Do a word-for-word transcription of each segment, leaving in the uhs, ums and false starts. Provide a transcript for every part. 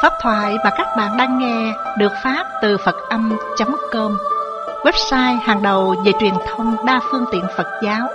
Pháp thoại mà các bạn đang nghe được phát từ Phật Âm chấm com, website hàng đầu về truyền thông đa phương tiện Phật giáo.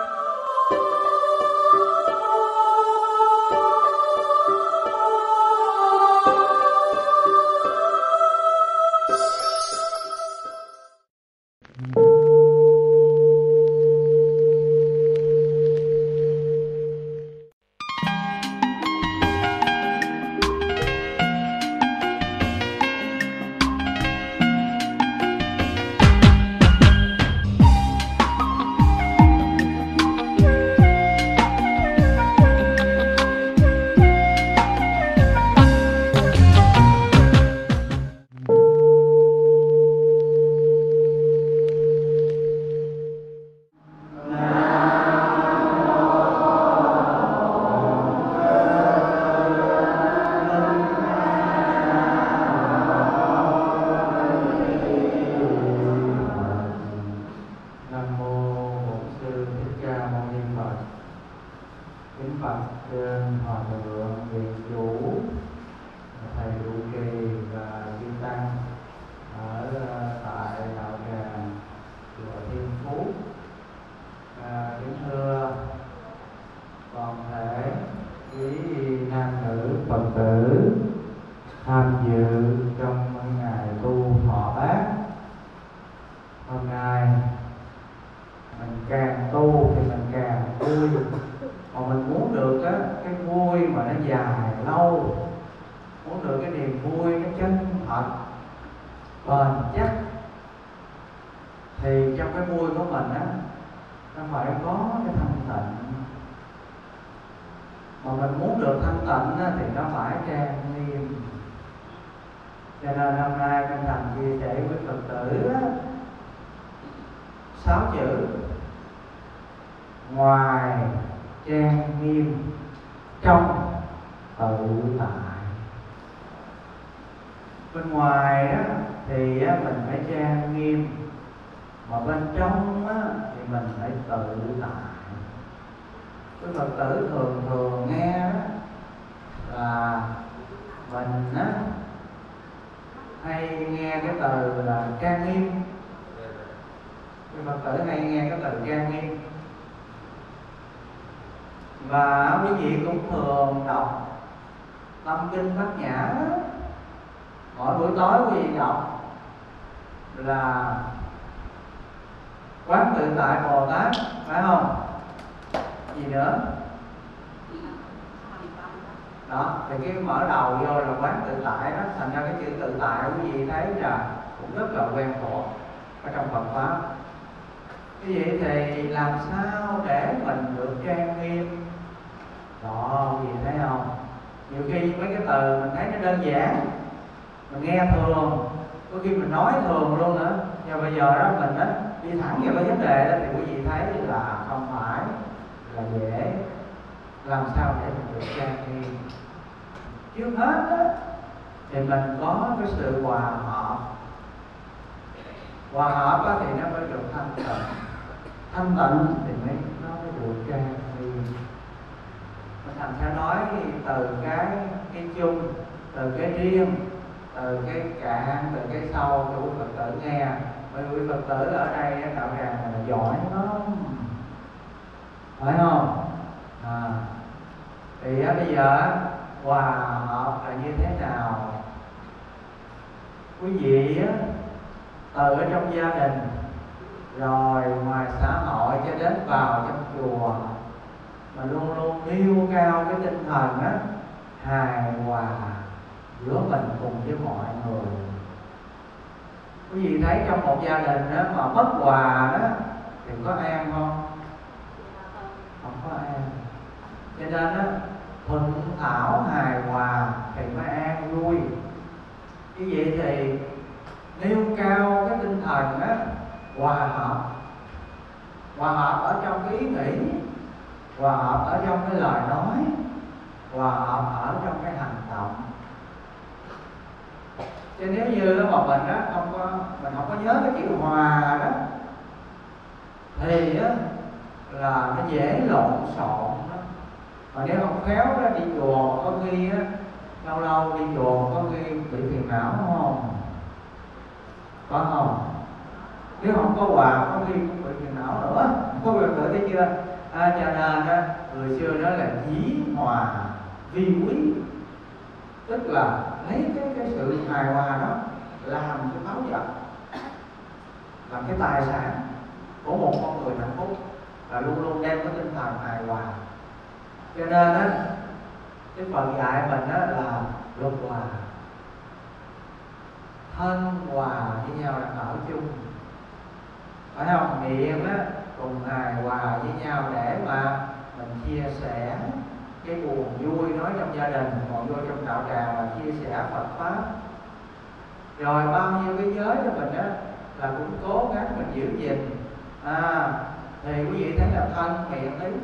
Mà nếu không khéo đó, đi chùa có khi á, lâu lâu đi chùa có khi bị phiền não không? Có không? Nếu không có quà có khi cũng bị phiền não nữa. Có được tự thấy chưa? À, cho nên á, người xưa nói là dĩ hòa vi quý, tức là lấy cái cái sự hài hòa đó làm cái báu vật, làm cái tài sản của một con người hạnh phúc, là luôn luôn đem cái tinh thần hài hòa. Cho nên á, cái Phật dạy mình á là luật hòa, thân hòa với nhau là ở chung, phải không? Miệng á cùng hài hòa với nhau để mà mình chia sẻ cái buồn vui, nói trong gia đình, còn vui trong đạo tràng là chia sẻ Phật pháp. Rồi bao nhiêu cái giới cho mình á là cũng cố gắng mình giữ gìn. À, thì quý vị thấy là thân miệng ý,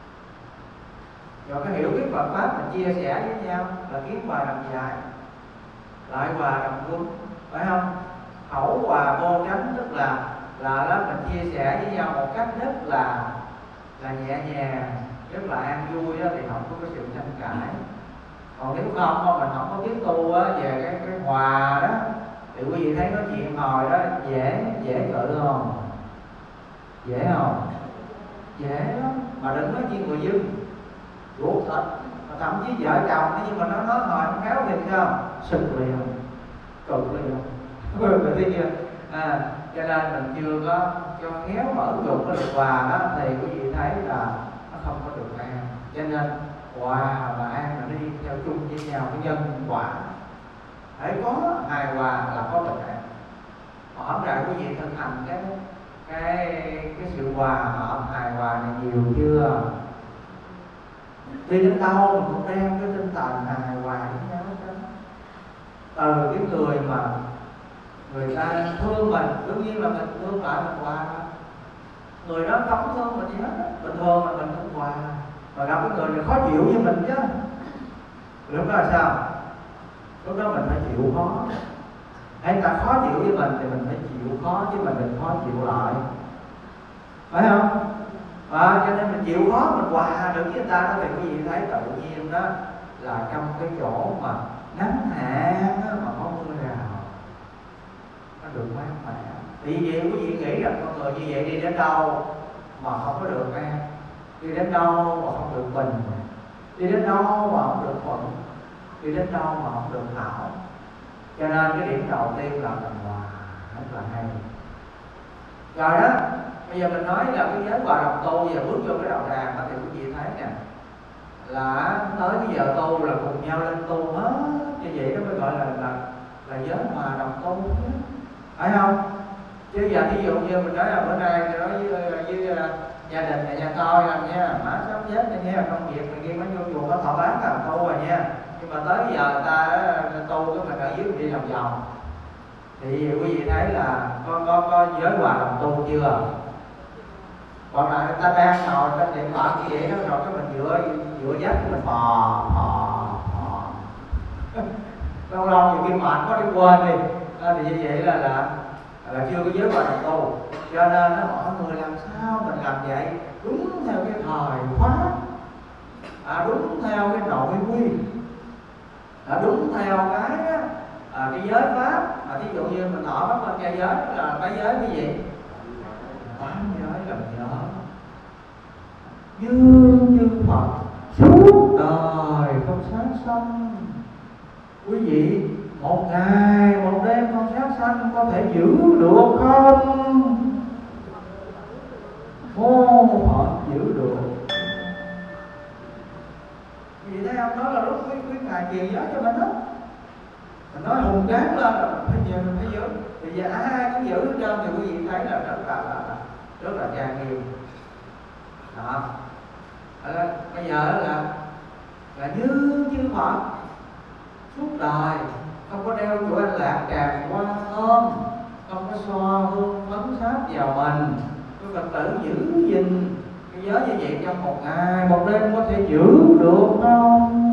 rồi cái hiểu biết Phật pháp mình chia sẻ với nhau là kiến hòa đồng dài, lại hòa đồng quân, phải không? Khẩu hòa vô tránh, tức là là đó mình chia sẻ với nhau một cách rất là là nhẹ nhàng, rất là an vui đó, thì không có cái sự tranh cãi. Còn nếu không mà mình không có biết tu á, về cái cái hòa đó, thì quý vị thấy nói chuyện hồi đó dễ dễ cự không? Dễ không? Dễ lắm. Mà đừng nói chuyện người dưng ruột thịt, mà thậm chí vợ chồng nhưng mà nó nói hồi không khéo thì sao? Sực liền, cực liền. Mình thấy chưa? À, cho nên mình chưa có cho khéo mở dụng cái luật hòa đó, thì quý vị thấy là nó không có được an. Cho nên hòa và an là nó đi theo chung với nhau, cái nhân quả. Hãy có hài hòa là có bình an. Hỏi ra quý vị thực hành cái cái cái sự hòa hợp hài hòa này nhiều chưa? Đi đến đâu mình cũng đem cái tinh thần hài hòa với nhau hết. Từ cái người mà người ta thương mình, đương nhiên là mình thương lại mình hòa. Người đó không thương mình gì hết, bình thường là mình không hòa. Mà gặp cái người này khó chịu với mình chứ, lúc đó là sao? Lúc đó mình phải chịu khó. Hay ta khó chịu với mình thì mình phải chịu khó, chứ mình đừng khó chịu lại, phải không? À, cho nên mình chịu khó, mình hòa được với người ta đó, thì quý vị thấy tự nhiên đó là trong cái chỗ mà nắng hạn mà có mưa rào nó được mát mẻ. Thì vậy quý vị nghĩ rằng con người như vậy đi đến đâu mà không có được an, đi đến đâu mà không được bình, đi đến đâu mà không được thuận, đi đến đâu mà không được hảo. Cho nên cái điểm đầu tiên là mình hòa rất là hay. Rồi đó, bây giờ mình nói là cái giới hòa đồng tu, giờ bước vô cái đạo tràng thì quý vị thấy nè, là tới cái giờ tu là cùng nhau lên tu hết. Như vậy đó mới gọi là là là giới hòa đồng tu, phải không? Chứ giờ ví dụ như mình nói là bữa nay nói với, với uh, gia đình này nhà tôi làm nha, má sắp chết này nha, công việc này kia mới vô chùa có thọ bán làm tu rồi nha. Nhưng mà tới giờ người ta tu cái mình ở dưới mình đi lòng vòng, thì quý vị thấy là có có có giới hòa đồng tu chưa? Còn là người ta đang ngồi trên điện thoại như vậy đó, rồi cái mình dựa dựa dắt mình bò bò bò lâu lâu nhiều khi mệt có đi quên đi. À, thì như vậy là là là chưa có giới hòa đồng tu. Cho nên nó mọi người làm sao mình làm vậy đúng theo cái thời khóa, à, đúng theo cái nội quy, à, đúng theo cái à, cái giới pháp. À, ví dụ như mình thọ pháp bên cây giới là mấy giới cái gì? Tám giới làm nhớ như như Phật suốt đời không sát sanh. Quý vị một ngày một đêm không sát sanh có thể giữ được không? Vô Phật giữ được. Vì thấy không? Đó là lúc quý, quý ngài truyền giới cho mình đó. Mình nói hùng cán lên là mình phải giữ, mình phải giữ. Vì giờ ai cũng giữ hết trơn thì quý vị thấy là rất là, là, là rất là trang nghiêm. Đó. À, bây giờ là là như như Phật suốt đời, không có đeo chuỗi anh lạc tràng qua thơm, không có xoa hương phấn sáp vào mình. Cái Phật tử giữ gìn cái giới như vậy trong một ngày một đêm có thể giữ được không?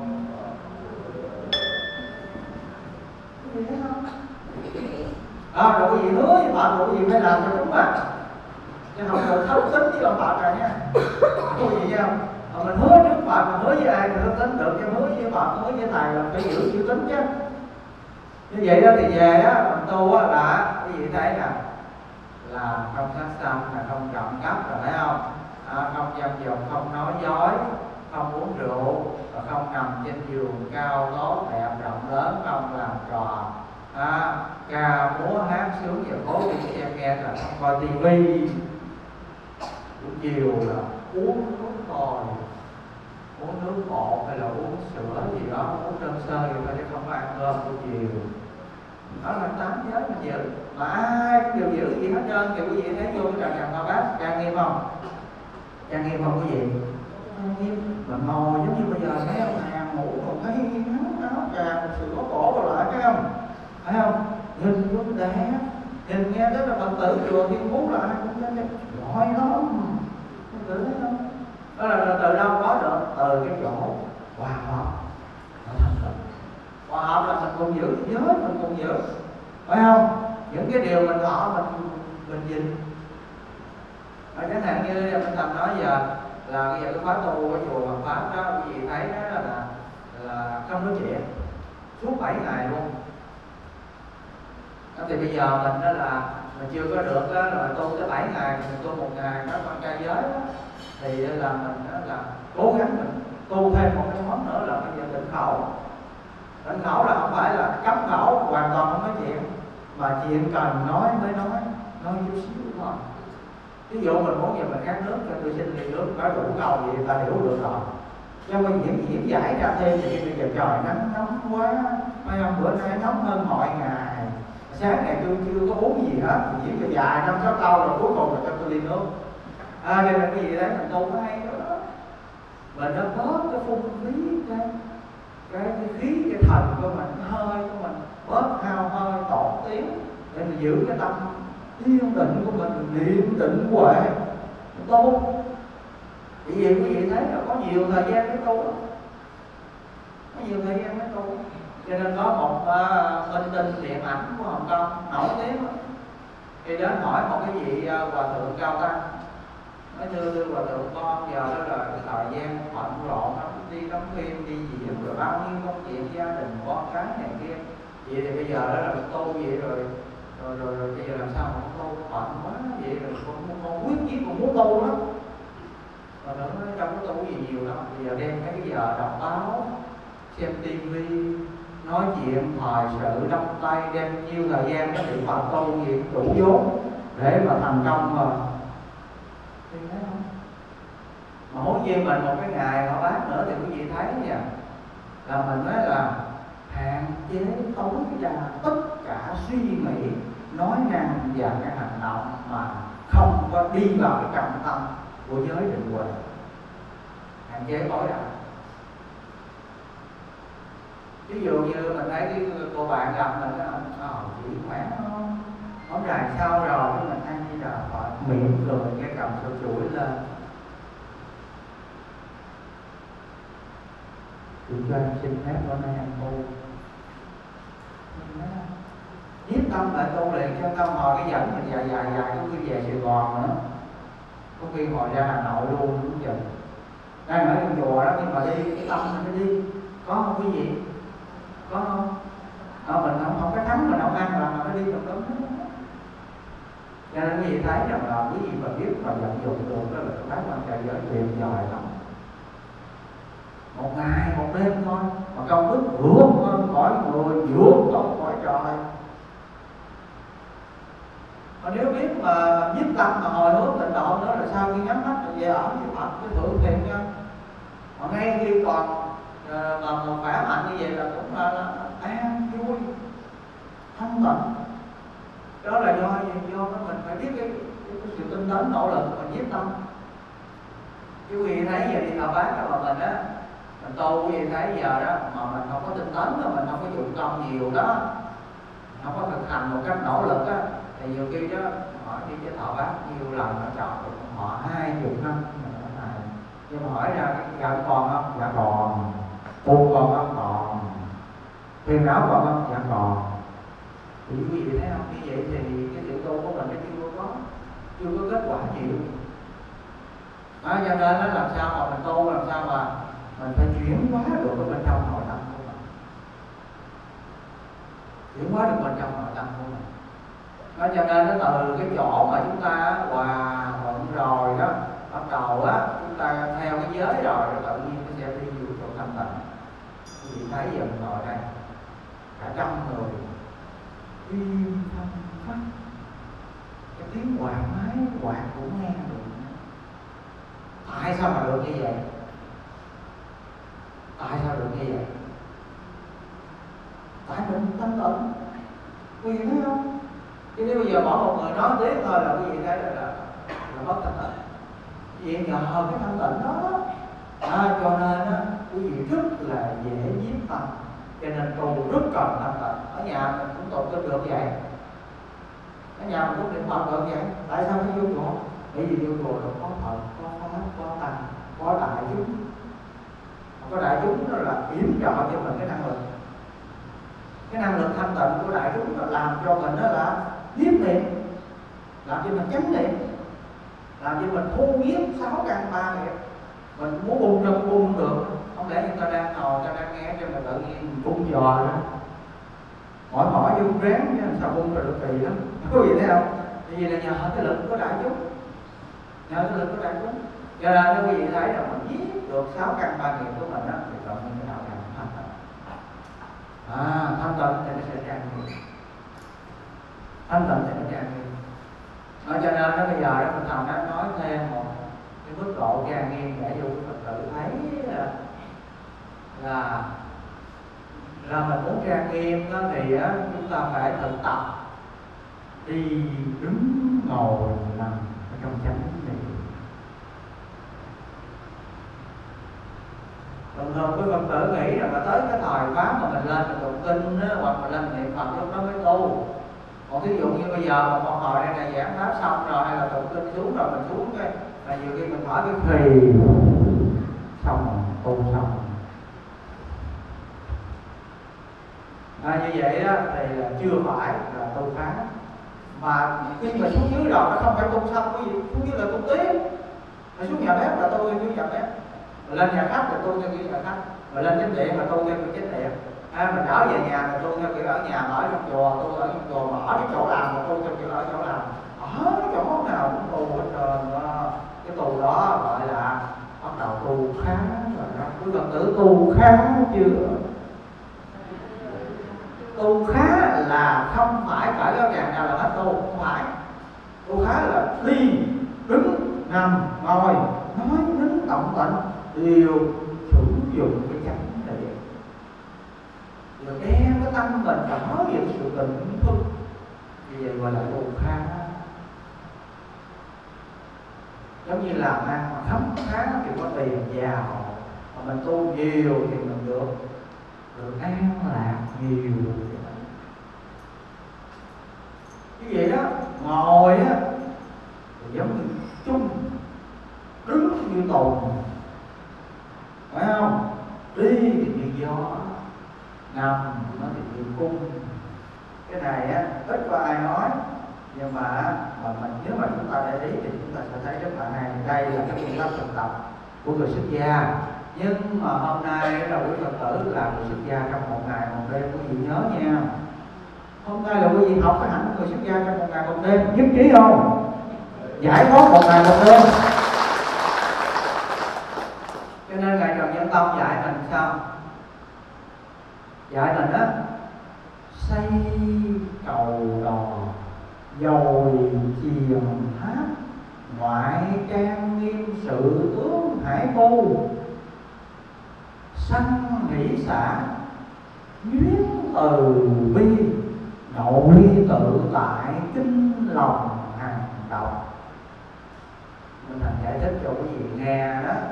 Quý vị thấy không? À, rồi quý vị hứa với Phật rồi quý vị phải làm cho đúng mà, chứ không được thấu tính với ông Phật rồi nha. Quý vị thấy không? Mà mình hứa trước Phật, mình hứa với ai? ai người ta tính được, cho hứa với bạn hứa với thầy là phải giữ chữ tính chứ. Như vậy đó thì về đó mình tu á là cái gì thấy nè, là không sát sanh, là không trộm cắp, rồi thấy không? À, không dâm dục, không nói dối, không uống rượu, và không nằm trên giường cao tốt đẹp rộng lớn, không làm trò à, ca múa hát sướng và cố đi xem nghe, là không coi tivi. Buổi chiều là uống nước tồi, uống nước bột hay là uống sữa gì đó, uống đơn sơ vậy thôi chứ không có ăn cơm buổi chiều. Đó là tám giới mình giữ, mà ai cũng đều giữ gì hết trơn. Thì quý vị thấy vô cái tràng tràng Hoa Bát trang nghiêm không? Trang nghiêm không quý vị? Trang nghiêm. Mình ngồi giống như bây giờ thấy ông hàng ngủ còn thấy áo áo tràng sữa cổ rồi lại thấy không? Thấy không? Nhìn vấn đề, nhìn nghe tới là Phật tử chùa Thiên Phú là ai cũng thấy gọi lắm. Phật tử thấy không? Đó là, là từ đâu có được? Từ cái chỗ hòa hợp. Hòa hợp là mình cùng giữ giới, mình cùng giữ, phải không? Những cái điều mình thọ mình mình gìn. Ở chẳng hạn như mình Thành nói giờ là bây giờ cái khóa tu của chùa Phật Pháp đó, quý vị thấy đó là là không nói chuyện suốt bảy ngày luôn. Đó thì bây giờ mình đó là mình chưa có được đó, là tu tới bảy ngày, mình tu một ngày đó con trai giới đó, thì là mình đó là cố gắng mình tu thêm một cái món nữa là bây giờ tịnh khẩu. Tịnh khẩu là không phải là cấm khẩu hoàn toàn không nói chuyện, mà chuyện cần nói mới nói, nói chút xíu thôi. Ví dụ mình muốn giờ mình khát nước cho tôi xin ly nước, có đủ câu gì người ta hiểu được rồi. Cho mình diễn diễn giải ra thêm thì bây giờ trời nắng nóng quá, mấy hôm bữa nay nóng hơn mọi ngày. Sáng ngày tôi chưa có uống gì hết, mình diễn cho dài năm sáu câu rồi cuối cùng là cho tôi ly nước. À, cho nên cái gì đấy mình tu hay đó. Mình nó bớt cái phung phí cái cái, cái khí, cái thần của mình, cái hơi của mình bớt hao hơi tổn tiếng để mình giữ cái tâm yên tĩnh của mình, mình niệm tịnh huệ mình tu. Vì vậy quý vị thấy là có nhiều thời gian mới tu, có nhiều thời gian mới tu. Cho nên có một uh, minh tinh điện ảnh của Hồng Kông nổi tiếng thì đến hỏi một cái vị uh, hòa thượng cao tăng, nói như hòa thượng con giờ đó là cái thời gian bận rộn lắm, đi đóng phim đi diễn rồi bao nhiêu công chuyện gia đình con cái này kia, vậy thì bây giờ đó là tu vậy rồi rồi rồi, rồi bây giờ làm sao mà tu bận quá vậy rồi con con quyết chí con muốn tu lắm. Và nó nói trong cái tu gì nhiều lắm, bây giờ đem mấy cái giờ đọc báo, xem tivi, nói chuyện thời sự trong tay, đem nhiêu thời gian có bị Phật tu gì đủ vốn để mà thành công mà. Thì thấy không? Mà hốt nhiên mình một cái ngày họ bác nữa thì quý vị thấy nha, là mình nói là hạn chế tối đa tất cả suy nghĩ, nói năng và cái hành động mà không có đi vào cái trọng tâm của giới định huệ. Hạn chế tối đa. Ví dụ như mình thấy cái cô bạn gặp mình đó, ờ chị khỏe không? Không dài sau rồi cái mình ăn đi đà Phật, miệng cười cái cầm sổ chuỗi lên. Chị cho em xin phép bữa nay ăn tu. Nhiếp tâm lại tu liền, cho tâm hồi cái dẫn mình dài dài dài có khi về Sài Gòn nữa, có khi hồi ra Hà Nội luôn cũng chừng. Đang ở trong chùa đó nhưng mà đi cái tâm mình phải đi, có không quý vị? Có không? À, mình không không có thắng mình không ăn là mình phải đi trong đó. Cho nên quý vị thấy rằng là quý vị mà biết và vận dụng được đó là cái quan trọng giới tuyệt vời lắm. Một ngày một đêm thôi mà công đức vượt hơn cõi người, vượt hơn cõi trời. Mà nếu biết mà nhiếp tâm mà hồi hướng tịnh độ nữa là sau khi nhắm mắt rồi về ở với Phật cái thượng thiện nha. Mà ngay khi còn uh, mà, mà khỏe mạnh như vậy là cũng là, là an vui, thanh tịnh. Đó là do gì? Do mình phải biết cái, cái, cái sự tinh tấn nỗ lực mình nhiếp tâm. Chứ quý vị thấy giờ đi thờ bác mà mình á, mình tu quý vị thấy giờ đó mà mình không có tinh tấn đó, mình không có dụng công nhiều đó, không có thực hành một cách nỗ lực á, thì nhiều khi đó hỏi đi với thọ bác nhiều lần nó chọn họ hai chục năm này, nhưng mà hỏi ra cái gạo còn không? Dạ còn. Buồn còn không? Còn. Phiền não còn không? Dạ còn. Thì quý vị thấy không? Như vậy thì cái sự tu của mình nó chưa có chưa có kết quả nhiều. Đó, cho nên nó làm sao mà mình tu làm sao mà mình phải chuyển hóa được ở bên trong nội tâm của mình, chuyển hóa được bên trong nội tâm của mình. Đó, cho nên nó từ cái chỗ mà chúng ta hòa thuận rồi đó, bắt đầu á chúng ta theo cái giới rồi, rồi tự nhiên nó sẽ đi vô chỗ thanh tịnh. Quý vị thấy giờ mình ngồi đây cả trăm người im thanh phát, cái tiếng quạt máy quạt cũng nghe được. Tại sao mà được như vậy? Tại sao được như vậy? Tại mình thanh tịnh. Quý vị thấy không? Chứ nếu bây giờ bỏ một người nói tiếp thôi là quý vị thấy là là, là mất thanh tịnh. Vì nhờ cái thanh tịnh đó, à, cho nên á quý vị rất là dễ nhiếp tâm. Cho nên tu rất cần thanh tịnh. Ở nhà mình cũng tụng kinh được vậy, ở nhà mình cũng niệm Phật được vậy. Tại sao phải vô chùa? Bởi vì vô chùa là có Phật, có Pháp, có Tăng, có đại chúng. Có đại chúng đó là yểm trợ cho mình cái năng lực, cái năng lực thanh tịnh của đại chúng là làm cho mình đó là nhiếp niệm, làm cho mình chánh niệm, làm cho mình thu nhiếp sáu căn ba nghiệp. Mình muốn bung cho bung được. Không lẽ người ta đang ngồi, người ta đang nghe cho mình tự nhiên mình bung giò đó, mỏi mỏi vô ráng chứ sao bung rồi được kỳ lắm. Quý vị thấy không? Vì là nhờ cái lực của đại chúng, nhờ cái lực của đại chúng. Cho nên quý vị thấy là mình giết được sáu căn ba nghiệp của mình đó, thì cộng những cái đạo tràng thanh tịnh. À, thanh tịnh thì nó sẽ trang nghiêm, thanh tịnh thì nó trang nghiêm. Nói cho nên đó bây giờ đó mình thầm đã nói thêm một cái mức độ trang nghiêm để cho quý Phật tử thấy là là là mình muốn trang nghiêm đó thì á, chúng ta phải thực tập đi đứng ngồi nằm ở trong chánh niệm. Thường thường quý Phật tử nghĩ rằng là tới cái thời khóa mà mình lên mình tụng kinh á, hoặc mình lên niệm Phật lúc đó mới tu. Còn thí dụ như bây giờ mà một hồi đây này giảng pháp xong rồi hay là tụng kinh xuống rồi mình xuống cái là nhiều khi mình thở cái khì xong rồi tu xong. À, như vậy đó thì là chưa phải là tu khá. Mà khi mà xuống dưới rồi nó không phải tu xong cái gì, xuống dưới là tu tiếp. Mà xuống nhà bếp là tu xuống nhà bếp, rồi lên nhà khách là tu theo kiểu nhà khách, rồi lên chánh điện là tu theo kiểu chánh điện. À, mình trở về nhà là tu theo kiểu ở nhà, mà ở trong chùa tu ở trong chùa, mà ở cái chỗ làm là tu theo kiểu ở chỗ làm. Ở cái chỗ nào cũng tu hết trơn đó. Cái tu đó gọi là bắt đầu tu khá rồi đó. Quý Phật tử tu khá chưa? Tu khá là không phải cởi áo tràng nào là hết tu, không phải. Tu khá là đi, đứng, nằm, ngồi, nói, nín, động tịnh đều sử dụng cái chánh niệm, rồi đem cái tâm mình trở về sự tỉnh thức. Vì vậy gọi là tu khá. Giống như làm ăn mà khấm khá thì có tiền giàu, mà mình tu nhiều thì mình được được an lạc nhiều. Như vậy đó, ngồi á thì giống như chung, đứng như tùng, phải không? Đi thì như gió, nằm nó thì như cung. Cái này á ít có ai nói, nhưng mà mà mình nếu mà chúng ta để ý thì chúng ta sẽ thấy rất là hay. Đây là cái phương pháp thực tập của người xuất gia. Nhưng mà hôm nay là quý Phật tử là người xuất gia trong một ngày một đêm, quý vị nhớ nha. Hôm nay là quý vị học cái hạnh của người xuất gia trong một ngày một đêm, nhất trí không? Giải thoát một ngày một đêm. Cho nên Ngài Trần Nhân Tông dạy mình sao? Dạy mình á, xây cầu đò, dồi chiền tháp, ngoại trang nghiêm sự tướng hải tu, sanh hỷ xả, duyên từ bi, nội tự tại, kinh lòng hàng độc. Mình thành giải thích cho quý vị nghe đó,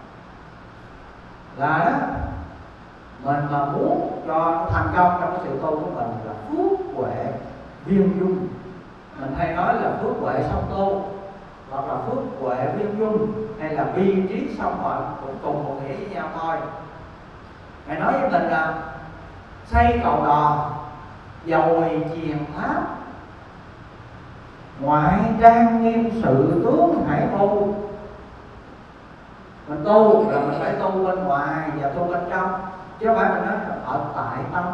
là đó mình mà muốn cho thành công trong cái sự tu của mình là phước huệ viên dung. Mình hay nói là phước huệ song tu, hoặc là phước huệ viên dung, hay là bi trí song hận, cũng cùng một nghĩa với nhau thôi. Ngài nói với mình là xây cầu đò, dồi chiền tháp, ngoại trang nghiêm sự tướng hải tu, Mình tu là mình phải tu bên ngoài và tu bên trong, chứ không phải mình nói ở tại tâm.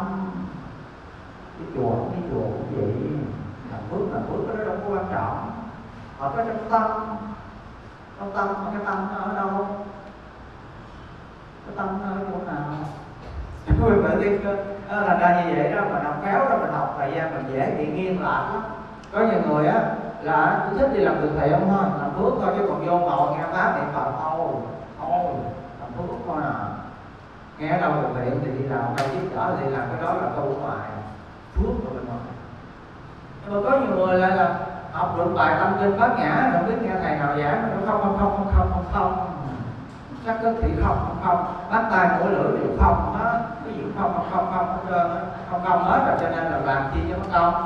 Cái chùa cái chùa cũng vậy, làm phước làm phước cái đó đâu có quan trọng. Ở cái trong tâm, trong tâm, cái tâm nó ở đâu? Cái tâm nó ở chỗ nào? Mình phải biết là ra như vậy đó, mình học khéo đó, mình học thời gian mình dễ bị nghiêng lạc lắm. Có nhiều người á là chỉ thích đi làm từ thiện thôi, làm phước thôi, chứ còn vô ngồi nghe pháp niệm Phật thôi, thôi làm phước thôi à. Nghe ở đâu từ thiện thì đi làm, đâu giúp đỡ thì làm, cái đó là tu ngoài, phước của bên ngoài. Nhưng mà có nhiều người lại là học được bài tâm kinh bát nhã, không biết nghe thầy nào giảng, nó không không không không không không không chắc tức thì không không không, bắt tay mũi lưỡi đều không hết, cái gì không không không không hết trơn á, không không hết rồi, cho nên là làm chi cho nó công.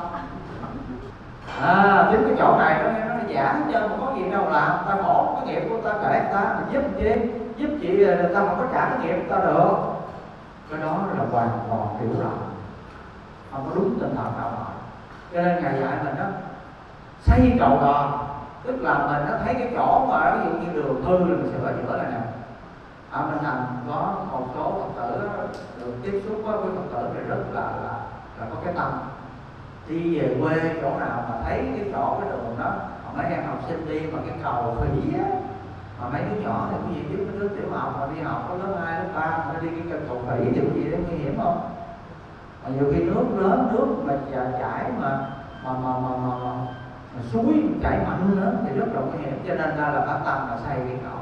À, chính cái chỗ này nó nó giả hết trơn, mà có gì đâu làm, ta khổ cái nghiệp của ta kể người ta, mình giúp chi, giúp chị người ta không có trả cái nghiệp của ta được. Cái đó là hoàn toàn hiểu lầm, không có đúng tinh thần nào hết. Cho nên Ngài dạy mình đó, xây cầu đò, tức là mình nó thấy cái chỗ mà ví dụ như đường hư là mình sửa chữa lại nè. Ở bên thành có một số Phật tử được tiếp xúc với Phật tử thì rất là là, là có cái tâm đi về quê chỗ nào mà thấy cái chỗ cái đường đó, mà mấy em học sinh đi mà cái cầu khỉ á, mà mấy đứa nhỏ thì cái gì biết cái đứa tiểu học mà đi học có lớp hai lớp ba mà đi cái cầu khỉ thì cái gì đó nguy hiểm không? Mà nhiều khi nước lớn, nước mà chảy mà mà mà mà, mà, mà, mà suối chảy mạnh nữa thì rất là nguy hiểm. Cho nên ra là phát tâm là xây cái cầu,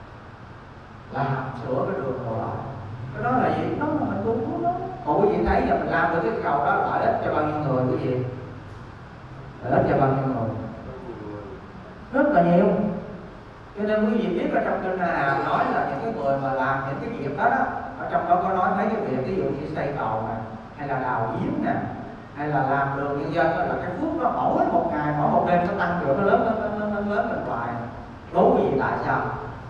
làm sửa cái đường cầu lại. Cái đó là gì? Nó là mình tu đó. Còn quý vị thấy là mình làm được cái cầu đó lợi ích cho bao nhiêu người quý vị? Lợi ích cho bao nhiêu người? Rất là nhiều. Cho nên quý vị biết ở trong kinh Hà nói là những cái người mà làm những cái việc đó, đó ở trong đó có nói mấy cái việc ví dụ như xây cầu nè, hay là đào giếng nè, hay là làm đường nhân dân đó, là cái phước nó mỗi một ngày mỗi một đêm nó tăng trưởng, nó lớn lớn lớn lớn lớn lớn lên hoài. Đố quý vị tại sao?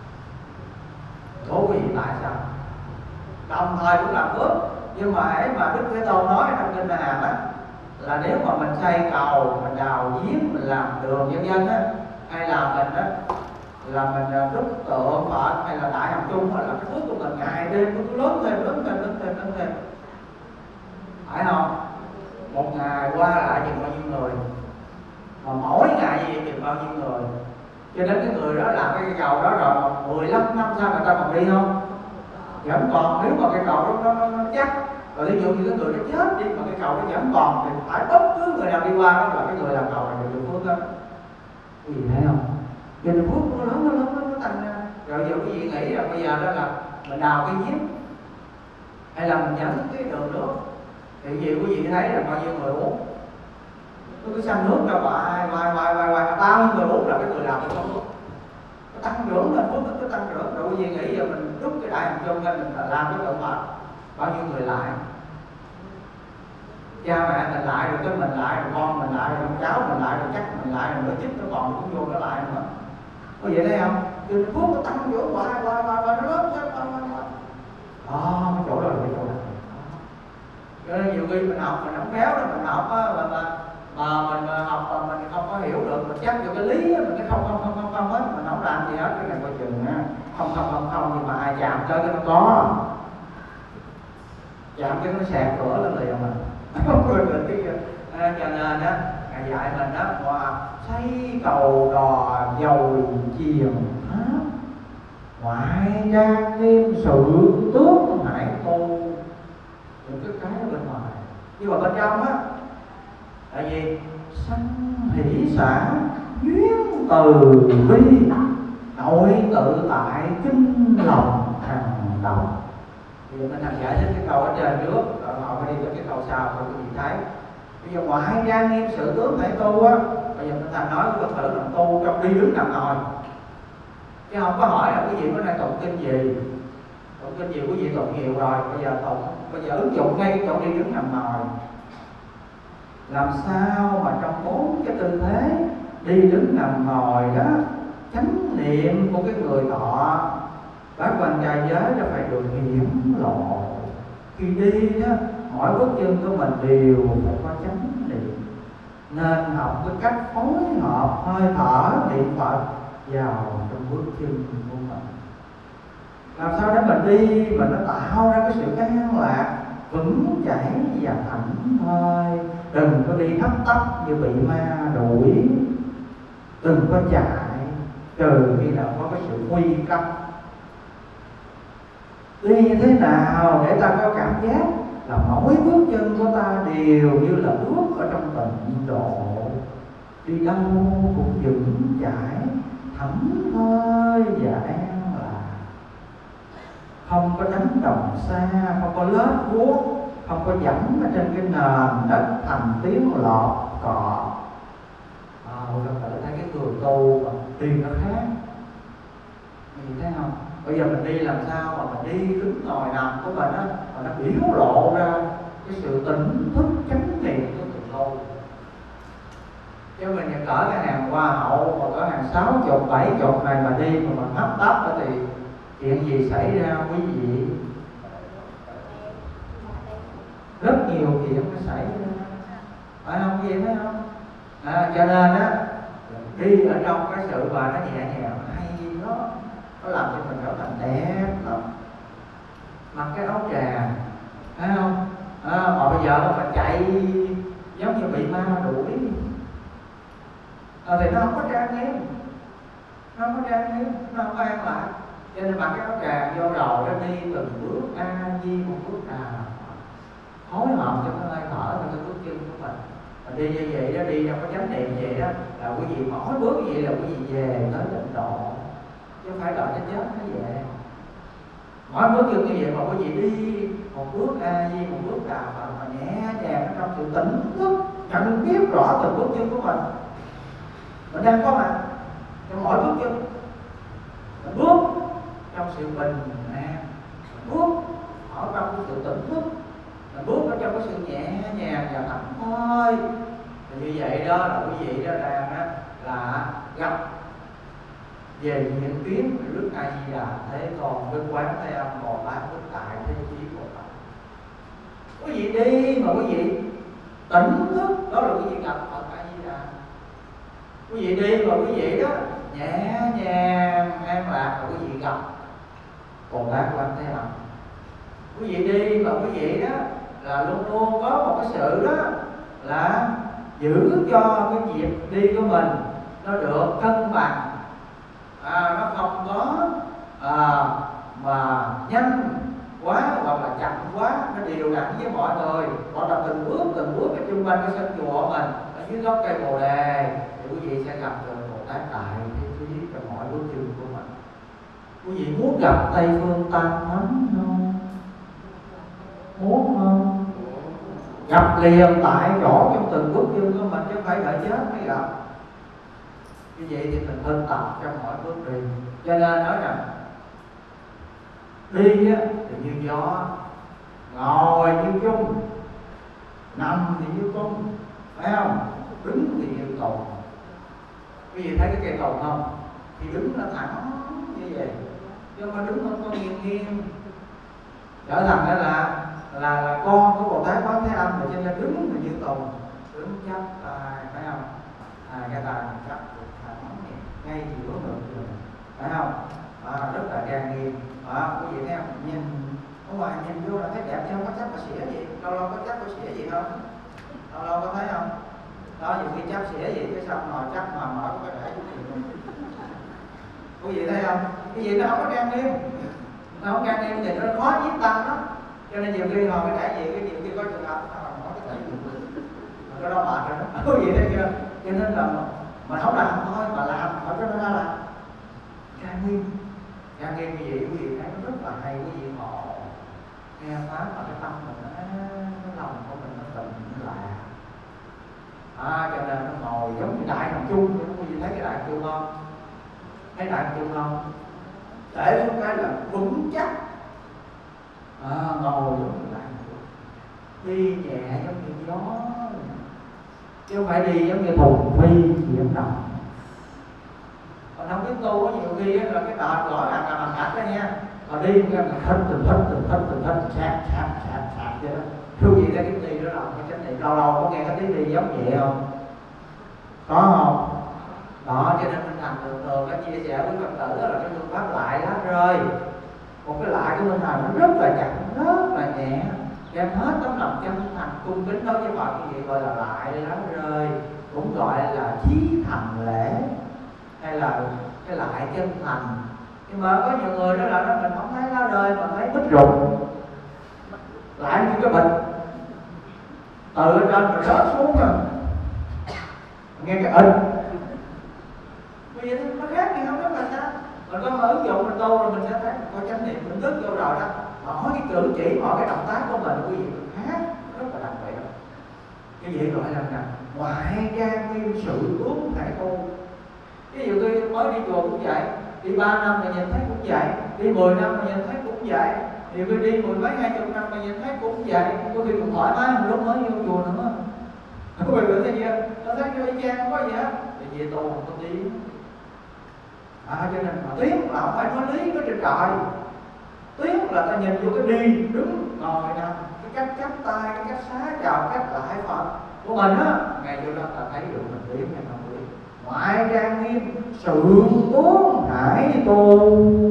Đố quý vị tại sao? Đồng thời cũng làm phước, nhưng mà hãy mà Đức Thế Tôn nói trong kinh Hàm á, là nếu mà mình xây cầu, mình đào giếng, mình làm đường nhân dân á, hay là mình á là mình rút tượng Phật hay là đại hồng chung, là cái phước của mình ngày đêm nó cứ lớn thêm lớn thêm lớn thêm lớn thêm, phải không? Một ngày qua lại chừng bao nhiêu người, mà mỗi ngày gì chừng bao nhiêu người. Cho nên cái người đó làm cái cầu đó rồi mà mười lăm năm sau người ta còn đi không? Vẫn còn. Nếu mà cái cầu đó nó, nó, nó chắc, rồi ví dụ như cái người nó chết đi mà cái cầu nó vẫn còn thì phải bất cứ người nào đi qua đó là cái người làm cầu này được phước đó. Cái gì thấy không? Cho nên phước nó lớn nó lớn nó, nó tăng ra. Rồi giờ cái gì nghĩ là bây giờ đó là mình đào cái giếng hay là mình nhấn cái đường nước thì gì quý vị thấy là bao nhiêu người uống, nó cứ xăm nước ra hoài hoài hoài hoài hoài bao nhiêu người uống là cái người làm nó không, nó tăng trưởng lên, phước nó tăng trưởng. Rồi quý vị nghĩ giờ mình rút cái đại hồng chung lên mình làm cái tượng Phật, bao nhiêu người lại, cha mẹ mình lại, rồi cái mình lại, rồi con mình lại, rồi con cháu mình lại, rồi chắc mình lại, rồi nữa chích nó còn cũng vô nó lại nữa. Có vậy thấy không? Thì phước nó tăng trưởng hoài hoài hoài hoài nó lớn lên hoài hoài hoài. Đó, cái chỗ đó là cái chỗ này. Cho nên nhiều khi mình học mình không khéo đó, mình học á mà, mà mà mình học mà mình không có hiểu được, mình chắc được cái lý á, mình cái không không không không không hết, mình không làm gì hết, cái này coi chừng á không không không không, nhưng mà ai chạm tới cái nó có, chạm cái nó sẹt cửa lên liền mà. À, cho nên á Ngài dạy mình đó là xây cầu đò dầu chiền tháp, ngoại trang nghiêm sự tướng hải tu. Những cái cái ở bên ngoài, nhưng mà bên trong á tại vì sanh hỷ xả duyên từ bi, nội tự tại kinh lòng hàng đầu. Thì mình thành giải thích cái câu ở trên trước, rồi họ phải đi tới cái câu sau rồi quý vị thấy. Bây giờ ngoại trang nghiêm sự tướng phải tu á, bây giờ mình thành nói với Phật tử là tu trong đi đứng nằm ngồi, chứ không có hỏi là quý vị có đang tụng kinh gì. Tụng kinh gì quý vị tụng nhiều rồi, bây giờ tụng bây giờ ứng dụng ngay cái chỗ đi đứng nằm ngồi. Làm sao mà trong bốn cái tư thế đi đứng nằm ngồi đó, chánh niệm của cái người thọ bát quan trai giới là phải được hiển lộ. Khi đi đó, mỗi bước chân của mình đều phải có chánh niệm, nên học cái cách phối hợp hơi thở niệm Phật vào trong bước chân của mình. Làm sao để mình đi mà nó tạo ra cái sự an lạc vững chãi và thảnh thơi. Đừng có đi hấp tấp như bị ma đuổi, đừng có chạy trừ khi nào có cái sự nguy cấp. Đi như thế nào để ta có cảm giác là mỗi bước chân của ta đều như là bước ở trong tịnh độ, đi đâu cũng vững chãi, thảnh thơi và an lạc, không có đánh đồng xa, không có lết vuốt, không có dẫm ở trên cái nền đất thành tiếng lọt cọ. À, Phật tử thấy cái người tu mà đi nó khác, mình thấy không? Bây giờ mình đi làm sao mà mình đi đứng ngồi nằm của mình á, mà nó biểu lộ ra cái sự tỉnh thức chánh niệm của từ lâu. Chứ mình cỡ cái hàng hoa hậu mà cỡ hàng sáu chục bảy chục này mà đi mà mình hấp tấp thì chuyện gì xảy ra quý vị? Rất nhiều chuyện nó xảy ra, phải không gì thấy không? À, cho nên á, đi ở trong cái sự mà nó nhẹ nhàng hay đó, nó làm cho mình trở thành đẹp lắm. Mặc cái áo tràng, thấy không? À, mà bây giờ mình chạy giống như bị ma đuổi, à, thì nó không có trang nghiêm, nó không có trang nghiêm, nó không có an lạc. Cho nên mặc cái áo tràng vô đầu nó đi từng bước a di một bước nào, phối hợp cho cái hơi thở và cái bước chân của mình. Mình đi như vậy đó, đi trong cái chánh niệm vậy đó, là quý vị mỗi bước như vậy là quý vị về tới tịnh độ, chứ không phải đợi cho chết mới về. Mỗi bước chân như vậy mà quý vị đi một bước a di một bước nào mà, mà nhẹ nhàng ở trong sự tỉnh thức, nhận biết rõ từng bước chân của mình. Mình đang có mặt trong mỗi bước chân, mình bước trong sự bình an, bước ở trong cái sự tỉnh thức, mình bước ở trong cái sự nhẹ nhàng và thảnh thơi. Thì như vậy đó là quý vị đó đang đó là gặp về những kiến Đức A Di Đà Thế Tôn với Quán Thế Âm Bồ Tát với Tại Thế Chí Bồ Tát. Quý vị đi mà quý vị tỉnh thức, đó là quý vị gặp Phật A Di Đà. Quý vị đi mà quý vị đó nhẹ nhàng an lạc, là quý vị gặp Bồ Tát Quán Thế Âm. Quý vị đi mà quý vị đó là luôn luôn có một cái sự đó là giữ cho cái việc đi của mình nó được cân bằng, à, nó không có à, mà nhanh quá hoặc là chậm quá, nó đều đặn với mọi người, hoặc là từng bước từng bước ở chung quanh cái sân chùa của mình, ở dưới gốc cây bồ đề thì quý vị sẽ gặp được Bồ Tát Tại Thế Chí trong mọi bước chân của mình. Quý vị muốn gặp Tây Phương Tam Thánh không? Muốn không? Gặp liền tại chỗ trong từng bước chân của mình, chứ không phải đợi chết mới gặp. Như vậy thì mình thân tập trong mọi bước đi. Cho nên nói rằng đi á, thì như gió, ngồi như chung, nằm thì như cung, phải không? Đứng thì như tùng. Quý vị thấy cái cây tùng không? Thì đứng nó thẳng như vậy, chứ mà đứng không có nghiêng nghiêng. Trở thành đó là là là con của Bồ Tát Quán Thế Âm, cho nên đứng thì như tùng, đứng chắp tay, phải không? À, cái tay chắp thẳng ngay giữa ngực rồi, phải không? À, rất là trang nghiêm. À, quý vị thấy không? Nhìn ở ngoài nhìn vô là thấy đẹp, chứ không có chấp có xỉa gì. Lâu lâu có chấp có xỉa gì không? Lâu lâu có thấy không? Đó, nhiều khi chấp xỉa gì cái xong rồi chấp mà mở cái để quý vị thấy không? Cái gì nó không có trang nghiêm, nó không trang nghiêm thì nó khó nhiếp tâm đó. Cho nên nhiều khi hồi cái trải gì, cái nhiều khi có trường hợp nó có cái trải gì mà cái đó mệt rồi đó. Quý vị thấy chưa? Cho nên là mình không làm thôi, mà làm ở cho nó ra là trang nghiêm. Trang nghiêm như vậy quý vị thấy nó rất là hay. Quý vị ngộ nghe pháp mà cái tâm mình nó, cái lòng của mình nó tịnh lại. À, cho nên nó ngồi giống như đại nằm chung. Quý vị thấy cái đại chung không? Thấy đại chung không? Để xuống cái là vững chắc. À, ngồi giống như đại nằm chung, đi nhẹ giống như gió, chứ không phải đi giống như thùng phi chuyển động. Còn không biết tu có nhiều khi là cái tờ rõ ràng là bằng cách đó nha, mà đi một cái là thất từng thất từng thất từng thất sạc sạc sạc sạc vậy đó. Thưa gì đó, cái đi đó là cái chánh niệm. Lâu lâu có nghe cái tiếng đi giống vậy không? Có không? Đó, cho nên mình thành thường thường nó chia sẻ với Phật tử là cái phương pháp lại lá rơi. một cái lại của Minh Hằng nó rất là chậm, rất là nhẹ, đem hết tấm lòng chân thành cung kính đối với Phật, như vậy gọi là lại lá rơi, cũng gọi là chí thành lễ hay là cái lại chân thành. Nhưng mà có nhiều người đó là nó mình không thấy lá rơi mà thấy bít rụng, lại như cái bịch từ ở trên mà rớt xuống rồi nghe cái in. Bây giờ nó khác gì không, đó là sao? Mình có ứng dụng mình tu rồi mình sẽ thấy có chánh niệm mình thức vô rồi đó, mỗi cái cử chỉ, mỗi cái động tác của mình quý vị mình khác rất là đặc biệt. Cái gì gọi là nè, ngoại trang nghiêm sự tướng hải tu. Ví dụ tôi mới đi chùa cũng vậy, đi ba năm mà nhìn thấy cũng vậy, đi mười năm mà nhìn thấy cũng vậy, nhiều khi đi mười mấy hai chục năm mà nhìn thấy cũng vậy, có khi cũng thoải mái lúc mới vô chùa nữa. Quý vị thấy gì? Tôi thấy cho y chang không có gì hết, thì về tu không có tiếng. À, cho nên mà tiếng là không phải nói lý nói trên trời. Tiếng là ta nhìn vô cái đi, đứng, ngồi, nằm, cái cách chắp tay, cái cách xá chào, cách lại Phật của mình á, ngày vô đó ta thấy được mình tiếng hay không tiếng. Ngoại trang nghiêm sự tướng hải tu.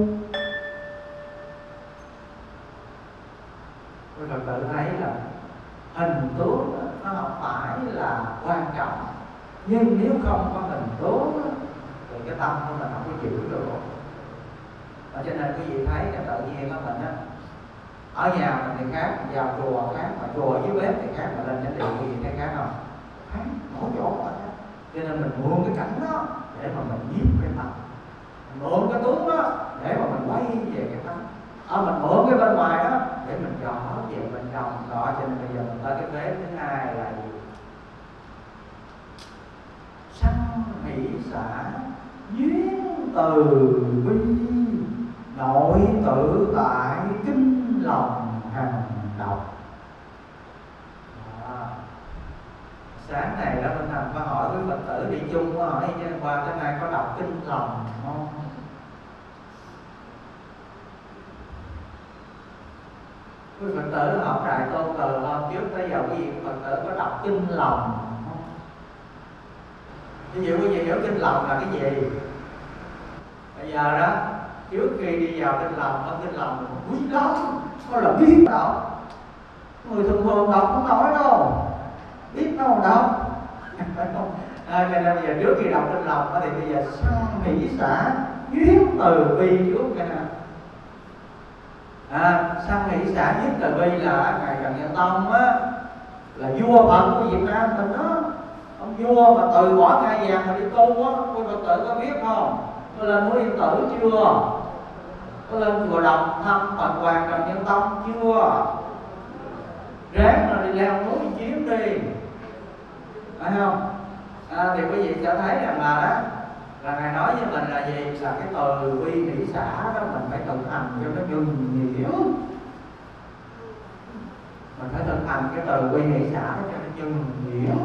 Tôi thật tự thấy là hình tướng nó không phải là quan trọng, nhưng nếu không có hình tướng thì cái tâm của mình không có chịu được. Và cho nên quý vị thấy cái tự nhiên của mình á, ở nhà mình thì khác, vào chùa khác, mà chùa dưới bếp thì khác, mà lên chánh điện quý vị thấy khác không? Khác, mỗi chỗ vậy. Cho nên mình mượn cái cảnh đó để mà mình nhiếp cái tâm, mượn cái tướng đó để mà mình quay về cái tâm. À, mình mượn cái bên ngoài đó để mình dò về bên trong đó. Cho nên bây giờ mình tới cái vế thứ hai là gì? Sanh hỷ xả duyên từ bi, nội tự tại kinh lòng hàng độc. À, sáng này đó mình thành có hỏi với Phật tử đi chung, có hỏi chứ qua tới nay có đọc kinh lòng không? Quý Phật tử học Đại Tôn từ hôm trước tới giờ quý vị Phật tử có đọc kinh lòng không? Ví dụ quý vị hiểu kinh lòng là cái gì? Bây giờ đó, trước khi đi vào kinh lòng, ở kinh lòng mình quý lắm, có là biết đâu. Người thường thường đọc không nói đâu, biết đâu đâu. À, cho nên bây giờ trước khi đọc kinh lòng thì bây giờ sanh hỷ xả duyên từ bi trước cái nào. À, sanh hỷ xả duyên từ bi là ngài Trần Nhân Tông á, là vua Phật của Việt Nam mình đó. Ông vua mà từ bỏ ngai vàng mà đi tu á, quý Phật tử có biết không? Có lên núi Yên Tử chưa? Có lên chùa Đồng thăm Phật Hoàng Trần Nhân Tông chưa? Ráng là đi leo núi chiếm đi, phải không? À, thì quý vị sẽ thấy rằng là đó, là ngài nói với mình là gì? Là cái từ bi hỷ xả đó mình phải thực hành cho nó nhuần nhuyễn. Mình phải thực hành cái từ bi hỷ xả đó cho nó nhuần nhuyễn.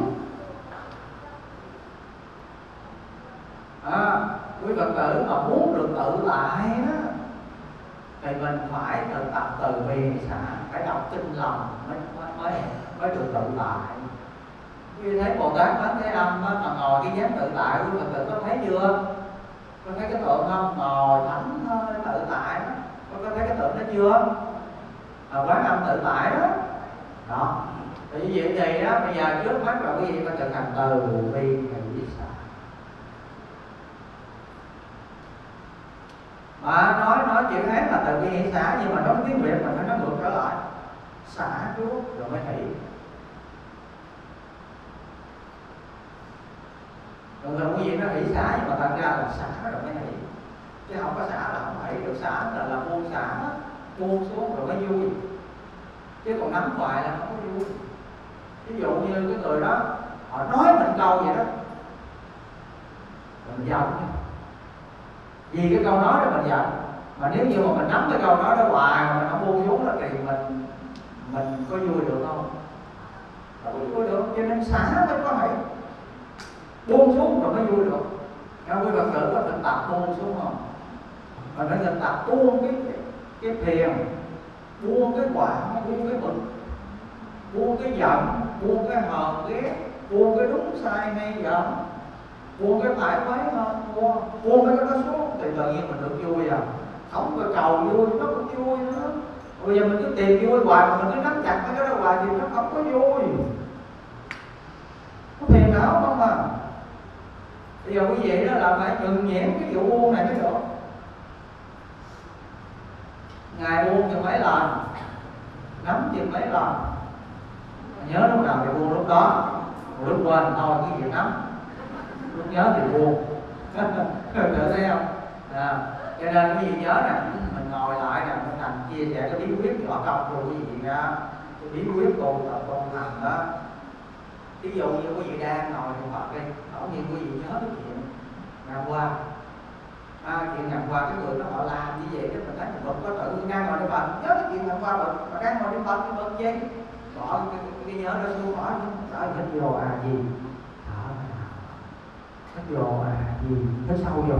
À, quý Phật tử mà muốn được tự tại đó thì mình phải thực tập từ bi hỷ xả, phải đọc kinh lòng mới mới mới được tự tại. Như thấy Bồ Tát Quán Thế Âm mà ngồi cái dáng tự tại, quý Phật tử có thấy chưa? Có thấy cái tượng không? Ngồi thảnh thôi, tự tại đó. Có thấy cái tượng đó chưa? À, Quán Âm tự tại đó. Đó. Thì như vậy thì đó, bây giờ trước mắt là quý vị phải thực hành từ bi hỷ xả. Mà nói nói chuyện ấy là từ bi hỷ xả, nhưng mà nói tiếng Việt mình phải nói ngược trở lại, xả trước rồi mới hỷ. Thường thường quý vị nó hỷ xả, nhưng mà thật ra là xả rồi mới hỷ, chứ không có xả là không hỷ được. Xả là là buông xả, buông xuống rồi mới vui, chứ còn nắm hoài là không có vui. Ví dụ như cái người đó họ nói mình câu vậy đó, mình giận, vì cái câu nói đó mình giận. Mà nếu như mà mình nắm cái câu nói đó hoài mà mình không buông xuống là thì mình mình có vui được không? Không có vui được. Cho nên xả mới có hỷ, buông xuống rồi mới vui được. Các quý Phật tử có thực tập buông xuống không? Mình phải thực tập buông cái cái thiền, buông cái quạng, buông cái bực, buông cái giận, buông cái hờn ghét, buông cái đúng sai hay giận, buông cái phải quấy hơn, buông buông cái đó xuống thì tự nhiên mình được vui à. không có cầu vui nó cũng vui nữa. Bây giờ mình cứ tìm vui hoài mà mình cứ nắm chặt cái đó hoài thì nó không có vui, có phiền não không à. Bây giờ quý vị đó là phải nhường nhiễm cái vụ buông này mới được. Ngày buông chừng mấy lần, nắm chừng mấy lần, nhớ lúc nào thì buông lúc đó, lúc quên thôi cái gì nắm, lúc nhớ thì buông. Được thấy không? À, cho nên quý vị nhớ nè, mình ngồi lại nè, mình thành chia sẻ cái bí quyết nhỏ công của quý vị ra, cái bí quyết tu tập tu hành đó. Ví dụ như quý vị đang ngồi thì Phật đi, ngẫu nhiên quý vị nhớ cái chuyện ngày qua, à, chuyện ngày qua cái người đó họ làm như vậy đó, mình thấy mình bực có tự đang ngồi đi Phật, nhớ cái chuyện ngày qua bực, mà đang ngồi đi Phật thì bực gì? Bỏ cái, cái, cái nhớ đó xuống, bỏ đó hết vô à gì, thở hết vô à gì, hết sâu vô,